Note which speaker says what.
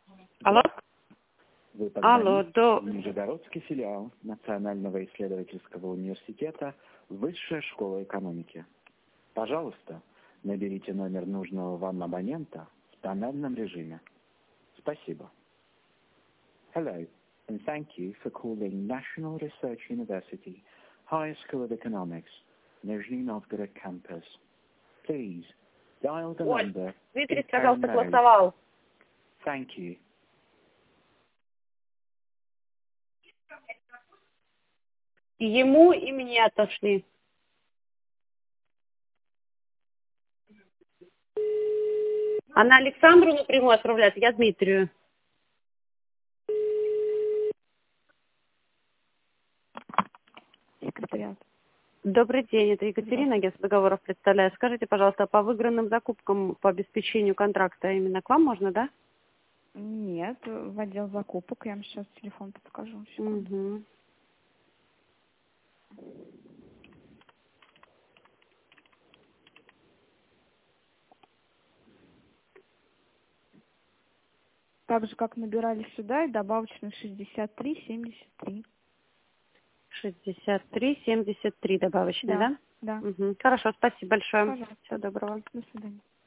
Speaker 1: Алло?
Speaker 2: Вы
Speaker 1: Алло,
Speaker 2: позвонили в Нижегородский филиал Национального исследовательского университета Высшая школа экономики. Пожалуйста, наберите номер нужного вам абонента в тональном режиме. Спасибо. Hello, and thank you for calling National Research University, Higher School of Economics, Nizhny Novgorod campus. Please, dial the number.
Speaker 1: Дмитрий сказал, согласовал.
Speaker 2: Thank you.
Speaker 1: И ему, и мне отошли. Она Александру напрямую отправляет, я Дмитрию.
Speaker 3: Секретариат.
Speaker 1: Добрый день, это Екатерина, агентство договоров представляю. Скажите, пожалуйста, по выигранным закупкам по обеспечению контракта именно к вам можно, да?
Speaker 3: Нет, в отдел закупок. Я вам сейчас телефон подскажу. Секунду.
Speaker 1: Угу.
Speaker 3: Так же, как набирали сюда, и добавочный 63-73.
Speaker 1: 63-73 добавочные, да?
Speaker 3: Да.
Speaker 1: Угу. Хорошо, спасибо большое.
Speaker 3: Пожалуйста.
Speaker 1: Всего доброго.
Speaker 3: До свидания.